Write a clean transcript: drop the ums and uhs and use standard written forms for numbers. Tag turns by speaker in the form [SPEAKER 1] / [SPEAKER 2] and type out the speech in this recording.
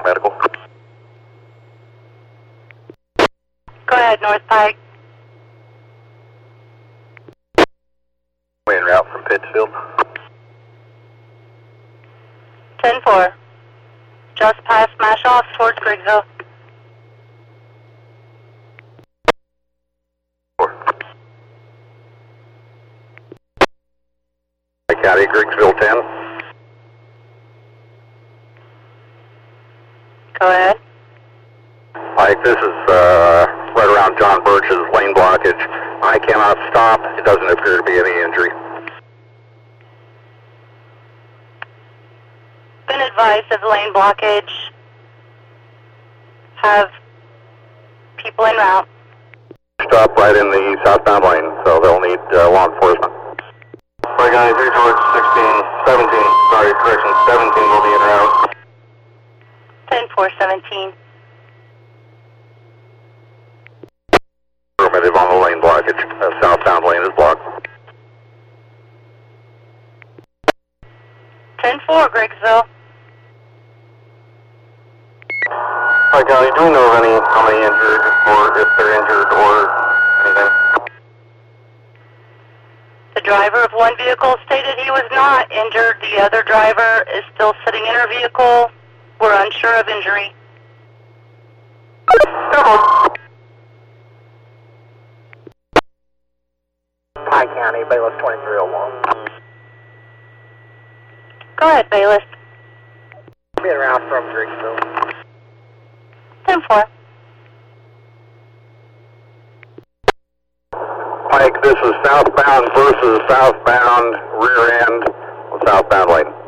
[SPEAKER 1] medical.
[SPEAKER 2] Go ahead, North Pike.
[SPEAKER 1] En route from Pittsfield.
[SPEAKER 2] 10-4. Just past Smash Off towards Griggsville.
[SPEAKER 1] County, Griggsville 10.
[SPEAKER 2] Go ahead.
[SPEAKER 1] Mike, this is right around John Birch's lane blockage. I cannot stop. It doesn't appear to be any injury.
[SPEAKER 2] Been advised of lane blockage. Have people en route.
[SPEAKER 1] Stop right in the southbound lane, so they'll need law enforcement. Flight County 3 towards 17, sorry, correction, 17 will be en route.
[SPEAKER 2] 10-4-17.
[SPEAKER 1] Affirmative on the lane blockage. Southbound lane is blocked.
[SPEAKER 2] 10-4, Griggsville.
[SPEAKER 1] Flight County, do we know of how many injured, or if they're injured, or anything?
[SPEAKER 2] The driver of one vehicle stated he was not injured. The other driver is still sitting in her vehicle. We're unsure of injury.
[SPEAKER 1] Pike County, Bayless 2301.
[SPEAKER 2] Go ahead, Bayless.
[SPEAKER 1] Being around from Griggsville.
[SPEAKER 2] 10-4.
[SPEAKER 1] Pike, this is southbound versus southbound rear end, southbound lane.